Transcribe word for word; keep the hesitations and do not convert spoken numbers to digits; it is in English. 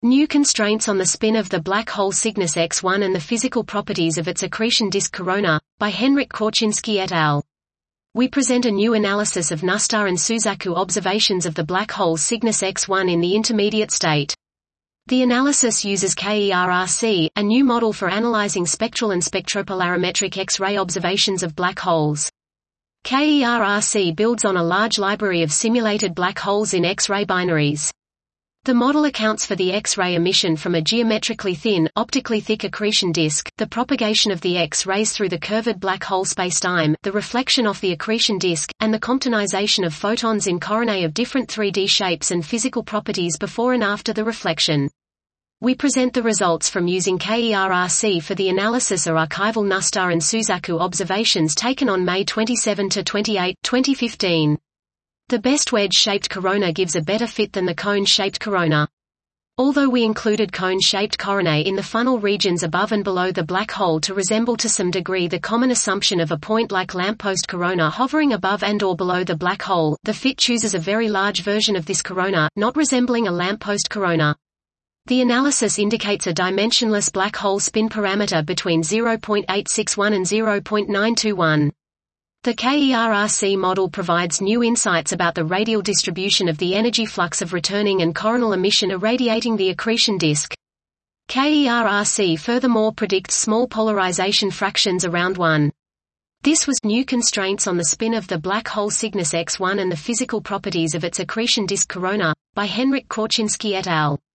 New Constraints on the Spin of the Black Hole Cygnus X one and the Physical Properties of its Accretion Disk Corona, by Henryk Korczynski et al. We present a new analysis of Nustar and Suzaku observations of the black hole Cygnus X one in the intermediate state. The analysis uses K E R R C, a new model for analyzing spectral and spectropolarimetric X-ray observations of black holes. K E R R C builds on a large library of simulated black holes in X-ray binaries. The model accounts for the X-ray emission from a geometrically thin, optically thick accretion disk, the propagation of the X-rays through the curved black hole spacetime, the reflection off the accretion disk, and the Comptonization of photons in coronae of different three D shapes and physical properties before and after the reflection. We present the results from using K E R R C for the analysis of archival Nustar and Suzaku observations taken on May twenty-seventh to twenty-eighth, twenty fifteen. The best wedge-shaped corona gives a better fit than the cone-shaped corona. Although we included cone-shaped coronae in the funnel regions above and below the black hole to resemble to some degree the common assumption of a point-like lamppost corona hovering above and or below the black hole, the fit chooses a very large version of this corona, not resembling a lamppost corona. The analysis indicates a dimensionless black hole spin parameter between zero point eight six one and zero point nine two one. The K E R R C model provides new insights about the radial distribution of the energy flux of returning and coronal emission irradiating the accretion disk. K E R R C furthermore predicts small polarization fractions around one. This was New Constraints on the Spin of the Black Hole Cygnus X one and the Physical Properties of its Accretion Disk Corona, by Henryk Korczynski et al.